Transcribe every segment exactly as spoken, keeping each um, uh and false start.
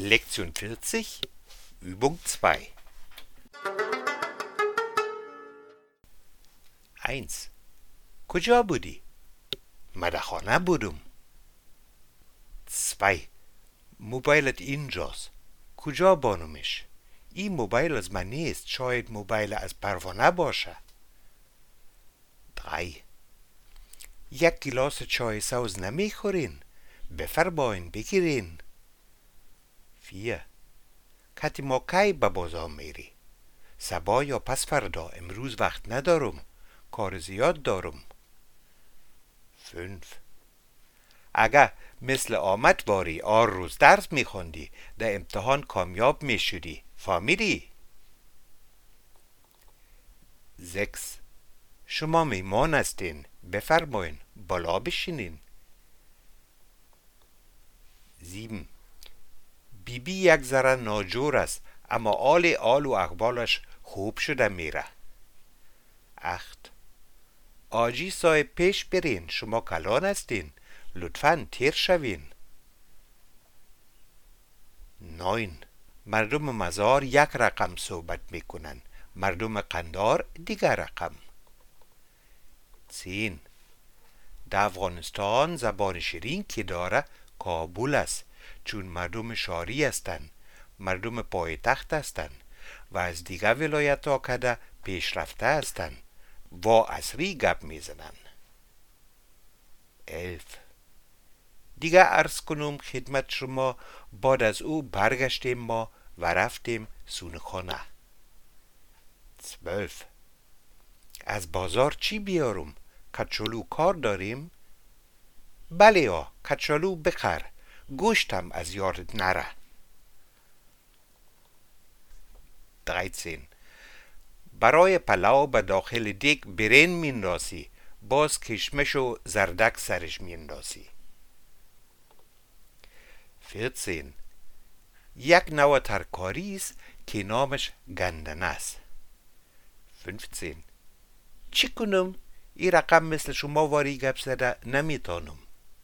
Lektion vierzig, Übung zwei. eins. کجا بودی؟ من در خانه بودم. zwei. موبایلت اینجاست. کجا بانمش؟ این موبایل از من نیست. شاید موبایل از پروانه باشه. drei. یک گلاس چای سوز نمیخورین؟ بفرمایین بگیرین. vier. کتی ما کی به بازار میری؟ صبح یا پس فردا؟ امروز وقت ندارم. کار زیاد دارم. fünf. اگه مثل آمد باری آر روز درس میخوندی در امتحان کامیاب میشدی. فهمیدی؟ sechs. شما میمان هستین. بفرمایین بالا بشینین. sieben. بی بی یک ذره ناجور است اما آل آل و اقبالش خوب شده میره. acht. آجی صاحب پیش برین. شما کلان هستین. لطفاً تیر شوین. neun. مردم مزار یک رقم صحبت میکنن. مردم قندار دیگر رقم. zehn. در افغانستان زبان شیرین که داره کابل است، چون مردم شاری هستند، مردم پایتخت هستند و از دیگر ولایت ها کده پیشرفته هستند و عصری گپ میزنند. elf. دیگه عرض کنم خدمت شما بعد از او برگشتیم ما و رفتیم سون خانه. zwölf. از بازار چی بیارم؟ کچالو کار داریم؟ بله ها، کچالو بخر. گوشتم از یارت نره. dreizehn. برای پلاو به داخل دیگ برین میندازی، باز کشمش و زردک سرش میندازی. vierzehn. یک نوع ترکاری است که نامش گندنه است. fünfzehn. چی کنم؟ این رقم مثل شما واری گپ زده نمیتانم.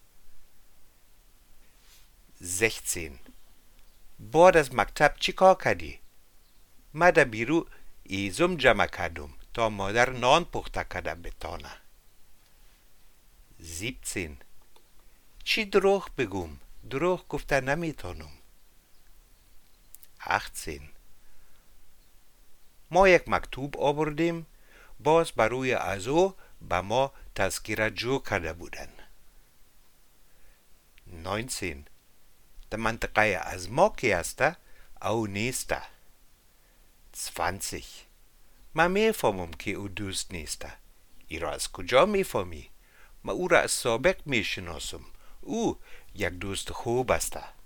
sechzehn. بعد از مکتب چی کار کردی؟ من در بیرو ایزم جمع کردم تا مادر نان پخته کرده بتانه. siebzehn. چی دروغ بگم؟ دروغ گفته نمیتانم. achtzehn. ما یک مکتوب آوردیم، باز بروی از او به ما تذکره جو کرده بودن. neunzehn. در منطقه از ما که هسته او نیسته. zwanzig. من میفهمم که او دوست نیسته. ای را از کجا میفهمی؟ من او را از سابق میشناسم. او یک دوست خوب است.